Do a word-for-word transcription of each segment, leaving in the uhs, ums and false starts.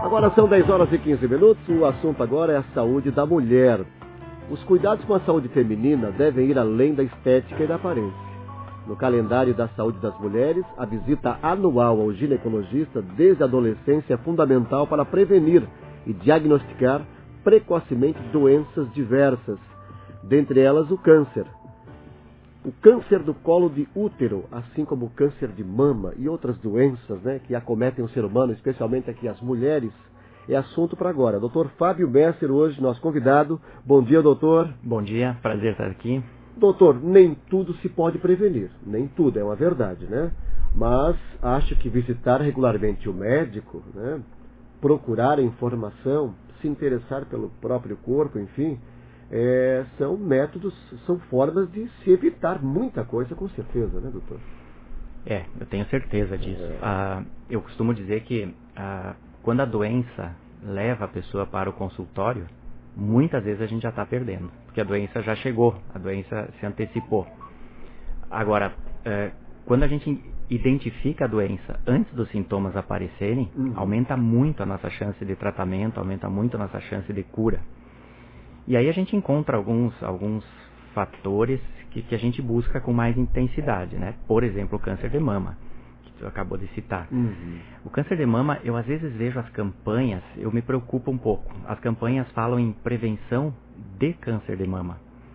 Agora são dez horas e quinze minutos, o assunto agora é a saúde da mulher. Os cuidados com a saúde feminina devem ir além da estética e da aparência. No calendário da saúde das mulheres, a visita anual ao ginecologista desde a adolescência é fundamental para prevenir e diagnosticar precocemente doenças diversas, dentre elas o câncer. O câncer do colo de útero, assim como o câncer de mama e outras doenças, né, que acometem o ser humano, especialmente aqui as mulheres, é assunto para agora. doutor Fábio Messer, hoje nosso convidado. Bom dia, doutor. Bom dia, prazer estar aqui. Doutor, nem tudo se pode prevenir, nem tudo, é uma verdade, né? Mas acho que visitar regularmente o médico, né, procurar informação, se interessar pelo próprio corpo, enfim... É, são métodos, são formas de se evitar muita coisa, com certeza, né, doutor? É, eu tenho certeza disso. É. Ah, eu costumo dizer que ah, quando a doença leva a pessoa para o consultório, muitas vezes a gente já está perdendo, porque a doença já chegou, a doença se antecipou. Agora, é, quando a gente identifica a doença antes dos sintomas aparecerem, uhum. aumenta muito a nossa chance de tratamento, aumenta muito a nossa chance de cura. E aí a gente encontra alguns, alguns fatores que, que a gente busca com mais intensidade, né? Por exemplo, o câncer de mama, que tu acabou de citar. Uhum. O câncer de mama, eu às vezes vejo as campanhas, eu me preocupo um pouco. As campanhas falam em prevenção de câncer de mama.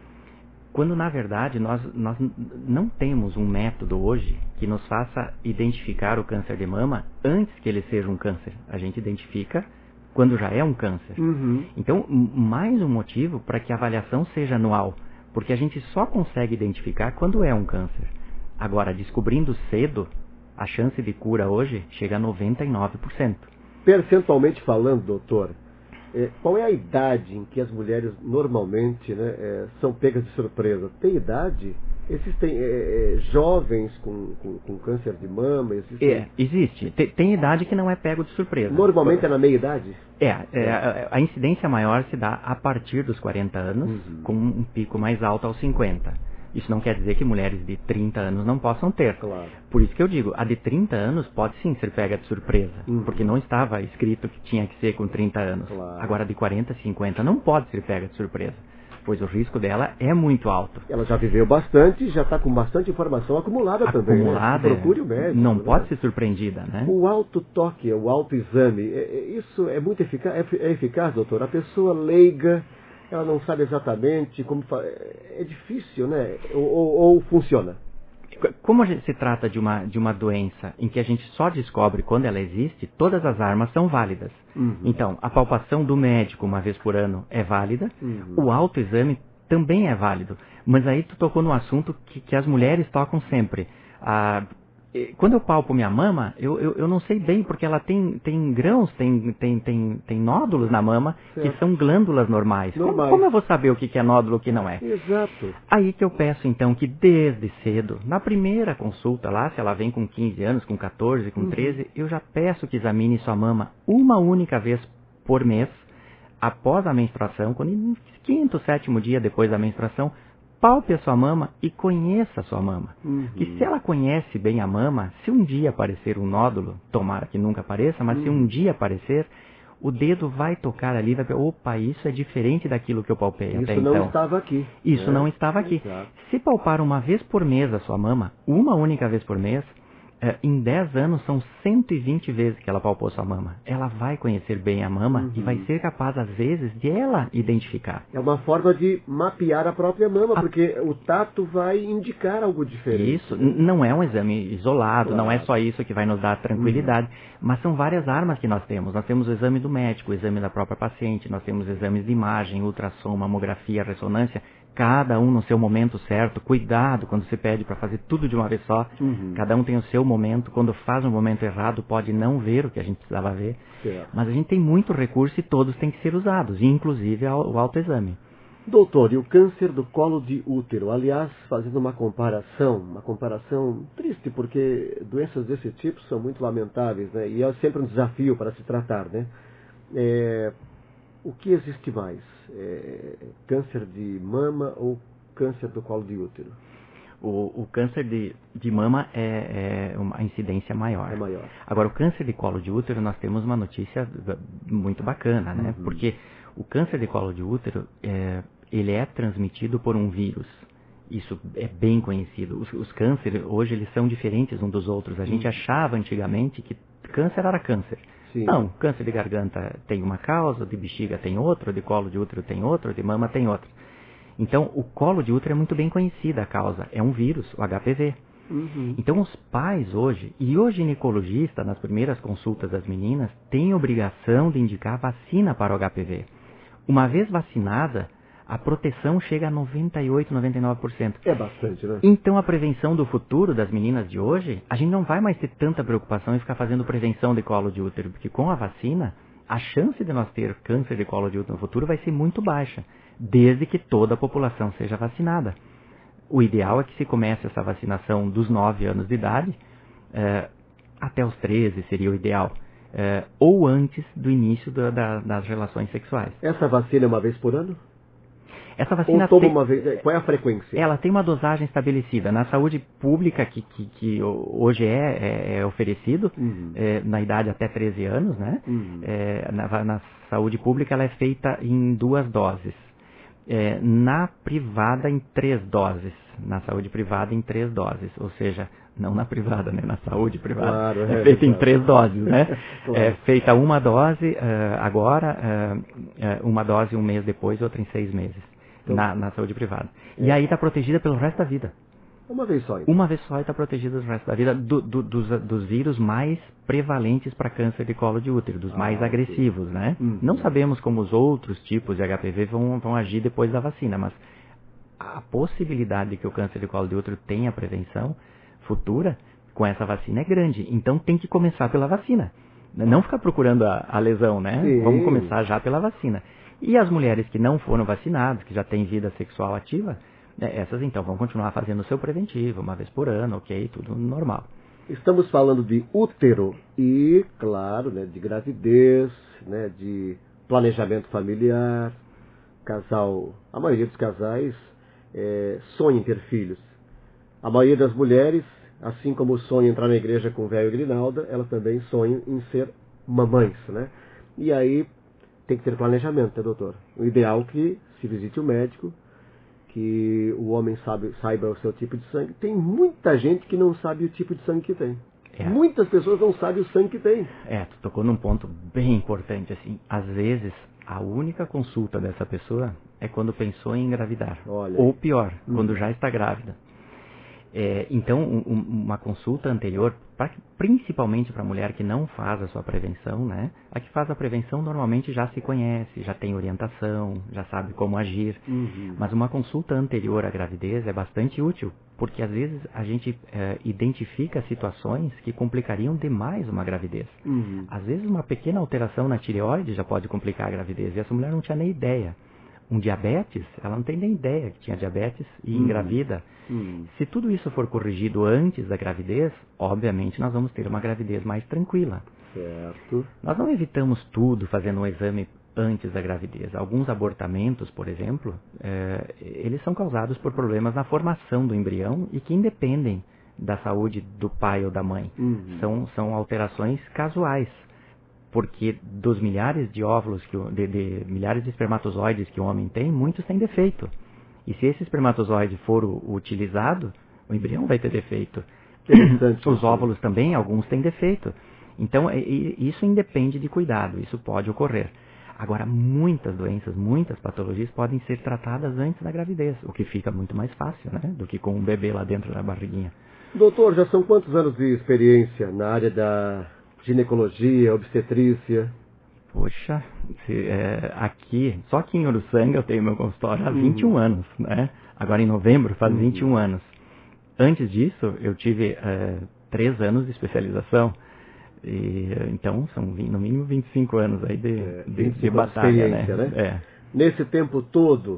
Quando, na verdade, nós, nós não temos um método hoje que nos faça identificar o câncer de mama antes que ele seja um câncer. A gente identifica quando já é um câncer. Uhum. Então, mais um motivo para que a avaliação seja anual, porque a gente só consegue identificar quando é um câncer. Agora, descobrindo cedo, a chance de cura hoje chega a noventa e nove por cento. Percentualmente falando, doutor, é, qual é a idade em que as mulheres normalmente, né, é, são pegas de surpresa? Tem idade? Existem é, é, jovens com, com, com câncer de mama? Existem... É, existe. Tem, tem idade que não é pego de surpresa. Normalmente é na meia idade? É, é a, a incidência maior se dá a partir dos quarenta anos, uhum. com um pico mais alto aos cinquenta. Isso não quer dizer que mulheres de trinta anos não possam ter. Claro. Por isso que eu digo, a de trinta anos pode sim ser pega de surpresa, uhum. porque não estava escrito que tinha que ser com trinta anos. Claro. Agora, de quarenta, cinquenta não pode ser pega de surpresa, pois o risco dela é muito alto. Ela já viveu bastante, já está com bastante informação acumulada, acumulada também. Acumulada, né? Procure o médico. Não né? pode ser surpreendida, né? O autotoque, o autoexame, isso é muito eficaz, é eficaz, doutor? A pessoa leiga, ela não sabe exatamente como... Fa... É difícil, né? Ou, ou, ou funciona? Como a gente se trata de uma, de uma doença em que a gente só descobre quando ela existe, todas as armas são válidas. Uhum. Então, a palpação do médico uma vez por ano é válida, uhum. o autoexame também é válido. Mas aí tu tocou num assunto que, que as mulheres tocam sempre. Ah, quando eu palpo minha mama, eu, eu, eu não sei bem, porque ela tem, tem grãos, tem, tem, tem, tem nódulos na mama, certo. Que são glândulas normais. normais. Como, como eu vou saber o que, que é nódulo e o que não é? Exato. Aí que eu peço, então, que desde cedo, na primeira consulta lá, se ela vem com quinze anos, com quatorze, com treze, uhum. eu já peço que examine sua mama uma única vez por mês, após a menstruação, quando no quinto, sétimo dia depois da menstruação, palpe a sua mama e conheça a sua mama. Uhum. E se ela conhece bem a mama, se um dia aparecer um nódulo, tomara que nunca apareça, mas uhum. se um dia aparecer, o dedo vai tocar ali, vai ver, opa, isso é diferente daquilo que eu palpei isso até então. Isso não estava aqui. Isso né? não estava aqui. Exato. Se palpar uma vez por mês a sua mama, uma única vez por mês, Uh, em dez anos são cento e vinte vezes que ela palpou sua mama. Ela vai conhecer bem a mama uhum. e vai ser capaz, às vezes, de ela identificar. É uma forma de mapear a própria mama, a... porque o tato vai indicar algo diferente. Isso, né? Não é um exame isolado, claro. Não é só isso que vai nos dar tranquilidade, uhum. mas são várias armas que nós temos. Nós temos o exame do médico, o exame da própria paciente, nós temos exames de imagem, ultrassom, mamografia, ressonância, cada um no seu momento certo. Cuidado quando se pede para fazer tudo de uma vez só. Uhum. Cada um tem o seu momento. Quando faz no momento errado, pode não ver o que a gente precisava ver. Certo. Mas a gente tem muito recurso e todos têm que ser usados, inclusive o autoexame. Doutor, e o câncer do colo de útero? Aliás, fazendo uma comparação, uma comparação triste, porque doenças desse tipo são muito lamentáveis, né? E é sempre um desafio para se tratar, né? É... O que existe mais? É, câncer de mama ou câncer do colo de útero? o, o câncer de, de mama é, é uma incidência maior. É maior. Agora, o câncer de colo de útero, nós temos uma notícia muito bacana, né? Uhum. Porque o câncer de colo de útero, é, ele é transmitido por um vírus. Isso é bem conhecido. Os, os cânceres, hoje, eles são diferentes uns dos outros. A gente uhum. achava antigamente que câncer era câncer. Sim. Não, câncer de garganta tem uma causa, de bexiga tem outra, de colo de útero tem outra, de mama tem outra. Então, o colo de útero é muito bem conhecida a causa. É um vírus, o H P V. Uhum. Então, os pais hoje, e o ginecologista, nas primeiras consultas das meninas, tem obrigação de indicar vacina para o H P V. Uma vez vacinada, a proteção chega a noventa e oito, noventa e nove por cento. É bastante, né? Então, a prevenção do futuro das meninas de hoje, a gente não vai mais ter tanta preocupação em ficar fazendo prevenção de colo de útero, porque com a vacina, a chance de nós ter câncer de colo de útero no futuro vai ser muito baixa, desde que toda a população seja vacinada. O ideal é que se comece essa vacinação dos nove anos de idade, eh, até os treze seria o ideal, eh, ou antes do início da, da, das relações sexuais. Essa vacina é uma vez por ano? Essa vacina ou toma tem, uma vez, qual é a frequência? Ela tem uma dosagem estabelecida. Na saúde pública, que, que, que hoje é, é, é oferecido, uhum. é, na idade até treze anos, né? Uhum. É, na, na saúde pública ela é feita em duas doses. É, na privada em três doses. Na saúde privada em três doses. Ou seja, não na privada, né? Na saúde privada. Claro, é, é feita é, em claro. três doses, né? Claro. É feita uma dose uh, agora, uh, uh, uma dose um mês depois, outra em seis meses. Então, na, na saúde privada. É. E aí está protegida pelo resto da vida. Uma vez só. Então. Uma vez só e está protegida do resto da vida do, do, dos, dos vírus mais prevalentes para câncer de colo de útero, dos ah, mais agressivos, né? Uhum. Não sabemos como os outros tipos de H P V vão, vão agir depois da vacina, mas a possibilidade de que o câncer de colo de útero tenha prevenção futura com essa vacina é grande. Então tem que começar pela vacina. Não ficar procurando a, a lesão, né? Sim. Vamos começar já pela vacina. E as mulheres que não foram vacinadas, que já têm vida sexual ativa, né, essas então vão continuar fazendo o seu preventivo, uma vez por ano, ok, tudo normal. Estamos falando de útero e, claro, né, de gravidez, né, de planejamento familiar. Casal, a maioria dos casais é, sonha em ter filhos. A maioria das mulheres, assim como sonha em entrar na igreja com o véu e grinalda, elas também sonham em ser mamães, né? E aí tem que ter planejamento, né, doutor? O ideal é que se visite o médico, que o homem sabe, saiba o seu tipo de sangue. Tem muita gente que não sabe o tipo de sangue que tem. É. Muitas pessoas não sabem o sangue que tem. É, tu tocou num ponto bem importante, assim. Às vezes, a única consulta dessa pessoa é quando pensou em engravidar. Olha. Ou pior, hum. quando já está grávida. É, então, um, uma consulta anterior, pra, principalmente para a mulher que não faz a sua prevenção, né? A que faz a prevenção normalmente já se conhece, já tem orientação, já sabe como agir. Uhum. Mas uma consulta anterior à gravidez é bastante útil, porque às vezes a gente é, identifica situações que complicariam demais uma gravidez. Uhum. Às vezes uma pequena alteração na tireoide já pode complicar a gravidez, e essa mulher não tinha nem ideia. Um diabetes, ela não tem nem ideia que tinha diabetes e hum. engravida. Hum. Se tudo isso for corrigido antes da gravidez, obviamente nós vamos ter uma gravidez mais tranquila. Certo. Nós não evitamos tudo fazendo um exame antes da gravidez. Alguns abortamentos, por exemplo, é, eles são causados por problemas na formação do embrião e que independem da saúde do pai ou da mãe. Uhum. São, são alterações casuais. Porque dos milhares de óvulos, que o, de, de milhares de espermatozoides que o homem tem, muitos têm defeito. E se esse espermatozoide for o, utilizado, o embrião vai ter defeito. Os óvulos também, alguns têm defeito. Então, é, isso independe de cuidado, isso pode ocorrer. Agora, muitas doenças, muitas patologias podem ser tratadas antes da gravidez, o que fica muito mais fácil, né, do que com um bebê lá dentro da barriguinha. Doutor, já são quantos anos de experiência na área da ginecologia, obstetrícia? Poxa, se, é, aqui, só aqui em Uruçanga eu tenho meu consultório há vinte e um uhum. anos, né? Agora em novembro faz uhum. vinte e um anos. Antes disso, eu tive é, três anos de especialização. E, então, são no mínimo vinte e cinco anos aí de, é, de, de batalha, né? né? É. Nesse tempo todo,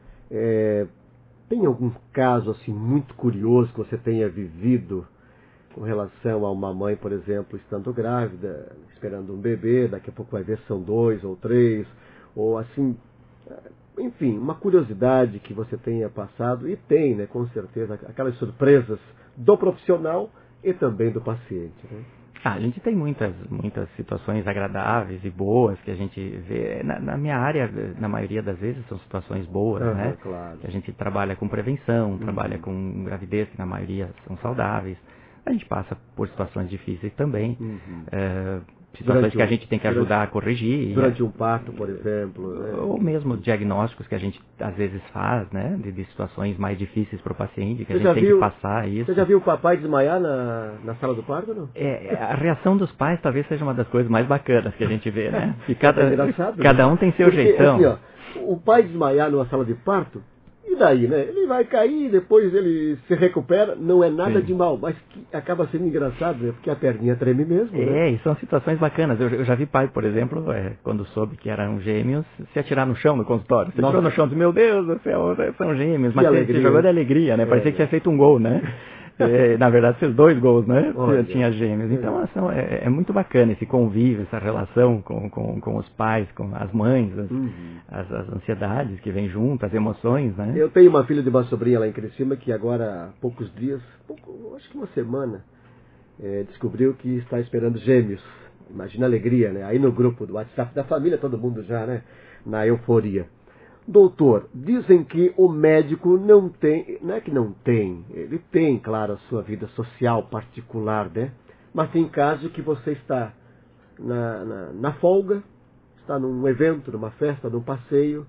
é, tem algum caso assim muito curioso que você tenha vivido com relação a uma mãe, por exemplo, estando grávida, esperando um bebê, daqui a pouco vai ver se são dois ou três, ou assim, enfim, uma curiosidade que você tenha passado, e tem, né, com certeza, aquelas surpresas do profissional e também do paciente, né? Ah, a gente tem muitas, muitas situações agradáveis e boas que a gente vê. Na, na minha área, na maioria das vezes, são situações boas, Uhum, né? claro. A gente trabalha com prevenção, Uhum. trabalha com gravidez, que na maioria são saudáveis. A gente passa por situações difíceis também. Uhum. É, situações Durante que a um- gente tem que durante- ajudar a corrigir. Durante um parto, por exemplo, né? Ou mesmo diagnósticos que a gente às vezes faz, né? De, de situações mais difíceis para o paciente, que a Você gente já tem viu- que passar isso. Você já viu o papai desmaiar na, na sala do parto, não? É, a reação dos pais talvez seja uma das coisas mais bacanas que a gente vê, né? E cada, É engraçado, né? cada um tem seu Porque, jeitão. assim, ó, o pai desmaiar numa sala de parto, e daí, né? Ele vai cair, depois ele se recupera, não é nada Sim. de mal, mas que acaba sendo engraçado, né? Porque a perninha treme mesmo, né? É, e são situações bacanas. Eu, eu já vi pai, por exemplo, é, quando soube que eram gêmeos, se atirar no chão no consultório. Se Nossa. atirou no chão e disse, meu Deus do céu, são gêmeos. Que Mas se- se alegria. jogou de alegria, né? É. Parecia que tinha feito um gol, né? É, na verdade, fez dois gols, né? Olha. Tinha gêmeos. Então, É. são- é, é muito bacana esse convívio, essa relação com, com, com os pais, com as mães, as, Uhum. as, as ansiedades que vêm junto, as emoções, né? Eu tenho uma filha de uma sobrinha lá em Criciúma que agora, há poucos dias, pouco, acho que uma semana, eh, descobriu que está esperando gêmeos. Imagina a alegria, né? Aí no grupo do WhatsApp da família, todo mundo já, né? Na euforia. Doutor, dizem que o médico não tem, não é que não tem, ele tem, claro, a sua vida social particular, né? Mas tem casos que você está na, na, na folga, está num evento, numa festa, num passeio,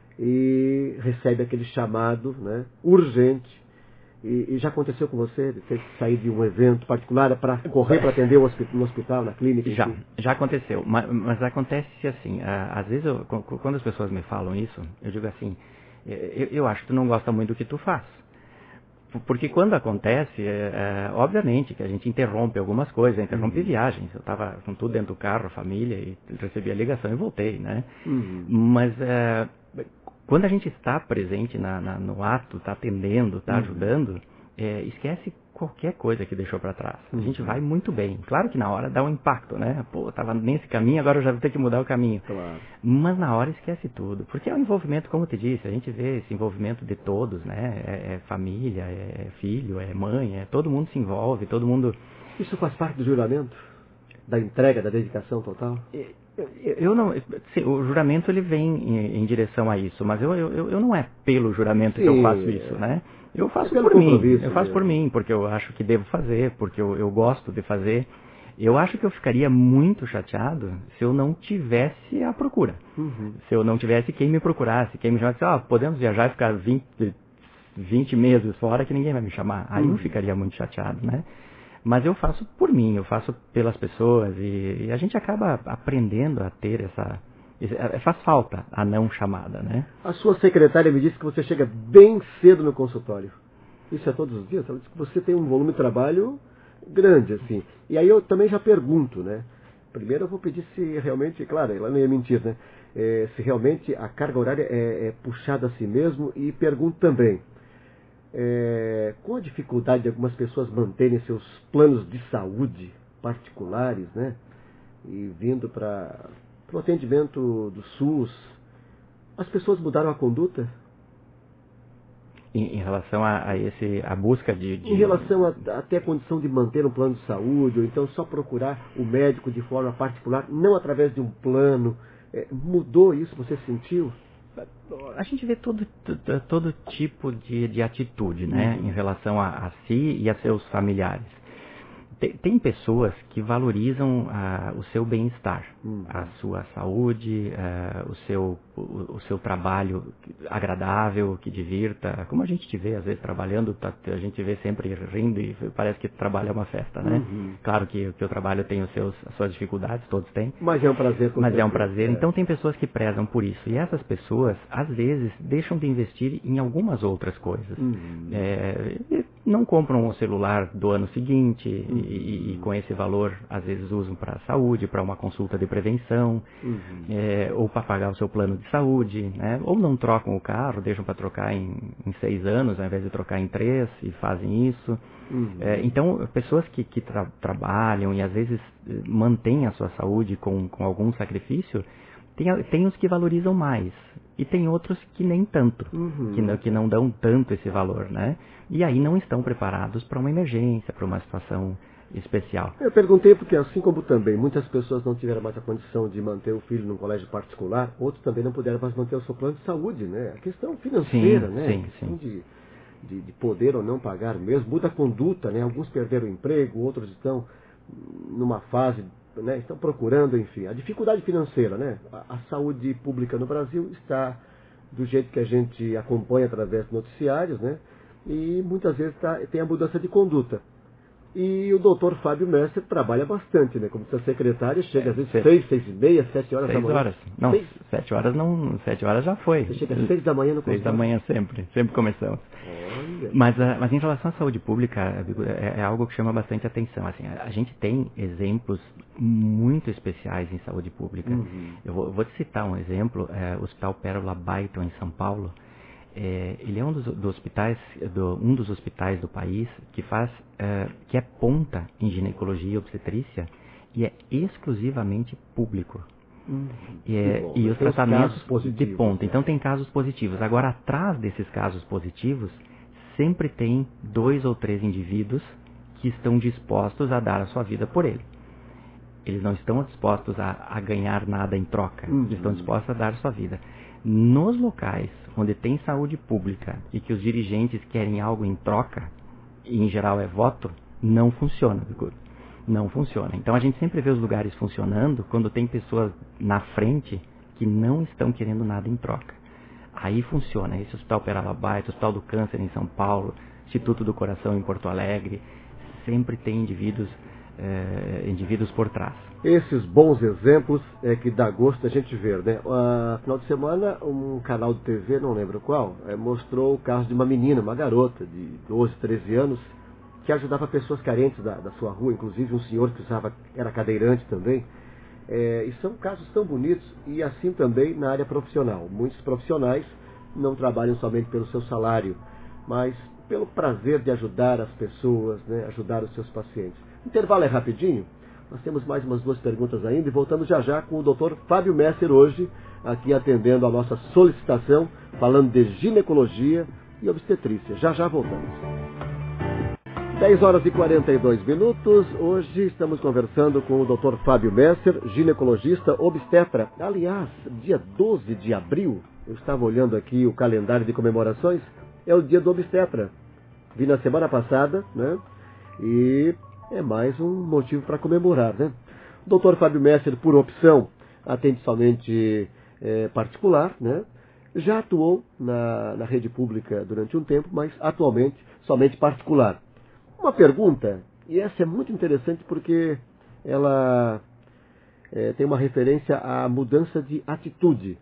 e recebe aquele chamado, né, urgente. E, e já aconteceu com você de ter que sair de um evento particular para correr para atender o hospi- no hospital, na clínica? Já, enfim? já aconteceu. Mas, mas acontece assim, ah, às vezes, eu- qu- quando as pessoas me falam isso, eu digo assim, eh, eu, eu acho que tu não gosta muito do que tu faz. P- Porque quando acontece, é, é, obviamente que a gente interrompe algumas coisas, interrompe Uhum. viagens. Eu estava com tudo dentro do carro, a família, e recebi a ligação e voltei, né? Uhum. Mas é, quando a gente está presente na, na- no ato, está atendendo, está Uhum. ajudando, é, esquece qualquer coisa que deixou para trás. A gente Uhum. vai muito bem. Claro que na hora dá um impacto, né? Pô, estava nesse caminho, agora eu já vou ter que mudar o caminho. Claro. Mas na hora esquece tudo. Porque é um envolvimento, como eu te disse, a gente vê esse envolvimento de todos, né? É, é família, é filho, é mãe, é, todo mundo se envolve, todo mundo... Isso faz parte do juramento? Da entrega, da dedicação total? Eu, eu não, sim, o juramento ele vem em, em direção a isso, mas eu, eu, eu não é pelo juramento que eu Sim, faço isso, né? Eu faço é pelo por mim, compromisso eu faço mesmo. por mim, porque eu acho que devo fazer, porque eu, eu gosto de fazer. Eu acho que eu ficaria muito chateado se eu não tivesse a procura. Uhum. Se eu não tivesse quem me procurasse, quem me chamasse, ah, podemos viajar e ficar vinte, vinte meses fora que ninguém vai me chamar. Aí Uhum. eu ficaria muito chateado, né? Mas eu faço por mim, eu faço pelas pessoas e, e a gente acaba aprendendo a ter essa... esse- é- faz falta a não chamada, né? A sua secretária me disse que você chega bem cedo no consultório. Isso é todos os dias? Ela disse que você tem um volume de trabalho grande, assim. E aí eu também já pergunto, né? Primeiro eu vou pedir se realmente, claro, ela não ia mentir, né? É, se realmente a carga horária é, é puxada assim mesmo. E pergunto também, é, com a dificuldade de algumas pessoas manterem seus planos de saúde particulares, né? E vindo para o atendimento do SUS, as pessoas mudaram a conduta? Em, em relação a, a esse, a busca de... de- Em relação a, até a condição de manter um plano de saúde, ou então só procurar o médico de forma particular, não através de um plano, é, mudou isso? Você sentiu? A gente vê todo, todo, todo tipo de, de atitude, né? Uhum. Em relação a, a si e a seus familiares. Tem, tem pessoas que valorizam ah, o seu bem-estar, Uhum. a sua saúde, ah, o, seu, o, o seu trabalho agradável, que divirta. Como a gente te vê, às vezes, trabalhando, tá- a gente vê sempre rindo e parece que trabalho é uma festa, né? Uhum. Claro que o teu trabalho tem os seus, as suas dificuldades, todos têm. Mas é um prazer. com Mas é um certeza. prazer. É. Então tem pessoas que prezam por isso. E essas pessoas, às vezes, deixam de investir em algumas outras coisas. Uhum. É, e não compram o celular do ano seguinte Uhum. e, e- e com esse valor, às vezes, usam para a saúde, para uma consulta de prevenção, Uhum. é, ou para pagar o seu plano de saúde, né? Ou não trocam o carro, deixam para trocar em, em seis anos, ao invés de trocar em três, e fazem isso. Uhum. É, então, pessoas que, que tra- trabalham e às vezes eh, mantêm a sua saúde com, com algum sacrifício, tem, a- tem os que valorizam mais. e tem outros que nem tanto, Uhum. que, não, que não dão tanto esse valor, né? E aí não estão preparados para uma emergência, para uma situação especial. Eu perguntei porque, assim como também muitas pessoas não tiveram mais a condição de manter o filho num colégio particular, outros também não puderam mais manter o seu plano de saúde, né? A questão financeira, Sim, né? sim, a questão sim. de, de, de poder ou não pagar mesmo, muda a conduta, né? Alguns perderam o emprego, outros estão numa fase, né? Estão procurando, enfim. A dificuldade financeira, né? A, a saúde pública no Brasil está do jeito que a gente acompanha através dos noticiários, né? E muitas vezes tá, tem a mudança de conduta. E o doutor Fábio Messer trabalha bastante, né? Como seu secretário, chega É, às vezes seis- seis, seis e meia, sete horas da Seis manhã. horas. Não, Seis? sete horas não. Sete horas já foi. Você chega às seis da manhã no Seis da consultório? manhã sempre. Sempre começamos. Olha. Mas, ah, mas em relação à saúde pública, Bigo, é, é algo que chama bastante atenção. Assim, a, a gente tem exemplos muito especiais em saúde pública. Uhum. Eu vou, vou te citar um exemplo. É, o Hospital Pérola Byton, em São Paulo. É, ele é um dos, do hospitais, do, um dos hospitais do país que faz, é, que é ponta em ginecologia e obstetrícia e é exclusivamente público. Uhum. E, é, Que bom. e os Tem tratamentos casos positivos, de ponta. né? Então tem casos positivos. Agora, atrás desses casos positivos, sempre tem dois ou três indivíduos que estão dispostos a dar a sua vida por ele. Eles não estão dispostos a, a ganhar nada em troca. Uhum. Eles estão dispostos a dar a sua vida. Nos locais onde tem saúde pública e que os dirigentes querem algo em troca, e em geral é voto, não funciona, Bicudo. Não funciona. Então a gente sempre vê os lugares funcionando quando tem pessoas na frente que não estão querendo nada em troca. Aí funciona. Esse Hospital Pérola Byton, Hospital do Câncer em São Paulo, Instituto do Coração em Porto Alegre, sempre tem indivíduos, eh, indivíduos por trás. Esses bons exemplos é que dá gosto a gente ver, né? Uh, final de semana, um canal de T V, não lembro qual, é, mostrou o caso de uma menina, uma garota de doze, treze anos, que ajudava pessoas carentes da, da sua rua, inclusive um senhor que usava, era cadeirante também. É, e são casos tão bonitos, e assim também na área profissional. Muitos profissionais não trabalham somente pelo seu salário, mas pelo prazer de ajudar as pessoas, né? Ajudar os seus pacientes. O intervalo é rapidinho. Nós temos mais umas duas perguntas ainda e voltamos já já com o doutor Fábio Messer hoje, aqui atendendo a nossa solicitação, falando de ginecologia e obstetrícia. Já já voltamos. dez horas e quarenta e dois minutos. Hoje estamos conversando com o doutor Fábio Messer, ginecologista obstetra. Aliás, dia doze de abril, eu estava olhando aqui o calendário de comemorações, é o dia do obstetra. Vi na semana passada, né? E é mais um motivo para comemorar, né? O doutor Fábio Messer, por opção, atende somente é, particular, né? Já atuou na, na rede pública durante um tempo, mas atualmente somente particular. Uma pergunta, e essa é muito interessante porque ela é, tem uma referência à mudança de atitude.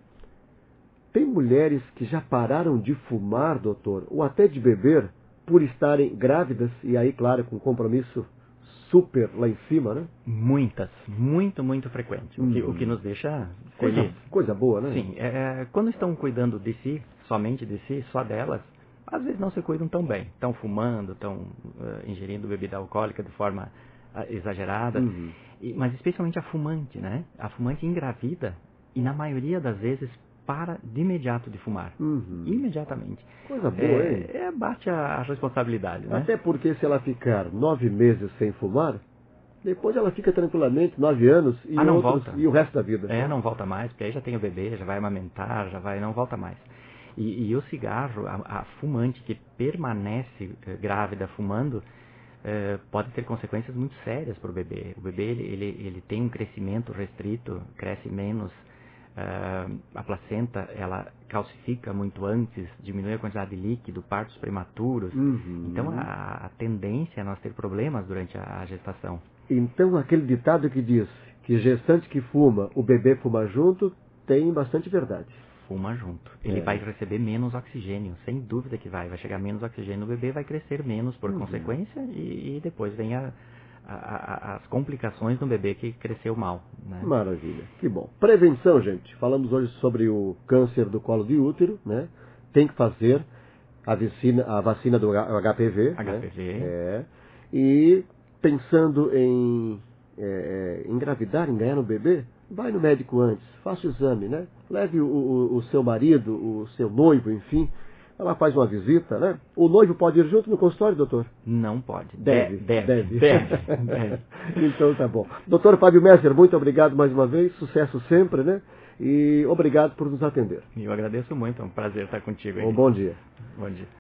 Tem mulheres que já pararam de fumar, doutor, ou até de beber, por estarem grávidas, e aí, claro, com compromisso super lá em cima, né? Muitas, muito, muito frequente. O que, Hum. o que nos deixa Coisa, feliz. coisa boa, né? Sim, é, quando estão cuidando de si, somente de si, só delas, às vezes não se cuidam tão bem. Estão fumando, estão uh, ingerindo bebida alcoólica de forma uh, exagerada. Uhum. E, mas especialmente a fumante, né? A fumante engravida e na maioria das vezes para de imediato de fumar. Uhum. Imediatamente. Coisa boa, é, hein? É, bate a, a responsabilidade, né? Até porque se ela ficar nove meses sem fumar, depois ela fica tranquilamente nove anos e, ah, não outros, volta. e o resto da vida. É, não volta mais, porque aí já tem o bebê, já vai amamentar, já vai, não volta mais. E, e o cigarro, a, a fumante que permanece eh, grávida fumando, eh, pode ter consequências muito sérias para o bebê. O bebê ele, ele, ele tem um crescimento restrito, cresce menos. Uh, a placenta ela calcifica muito antes, diminui a quantidade de líquido, partos prematuros. Uhum. Então a, a tendência é nós ter problemas durante a, a gestação. Então aquele ditado que diz que gestante que fuma, o bebê fuma junto, tem bastante verdade. Fuma junto. Ele É. vai receber menos oxigênio, sem dúvida que vai. Vai chegar menos oxigênio no bebê, vai crescer menos por Uhum. consequência e, e depois vem a, a, a, as complicações do bebê que cresceu mal. Né? Maravilha, que bom. Prevenção, gente. Falamos hoje sobre o câncer do colo de útero, né? Tem que fazer a vacina, a vacina do H P V. H P V. Né? É. E pensando em é, engravidar, em ganhar um bebê, vai no médico antes, faça o exame, né? Leve o, o, o seu marido, o seu noivo, enfim. Ela faz uma visita, né? O noivo pode ir junto no consultório, doutor? Não pode. Deve, deve. Deve. deve, deve. Então tá bom. Doutor Fábio Messer, muito obrigado mais uma vez. Sucesso sempre, né? E obrigado por nos atender. Eu agradeço muito. É um prazer estar contigo aí. Um bom dia. Bom dia.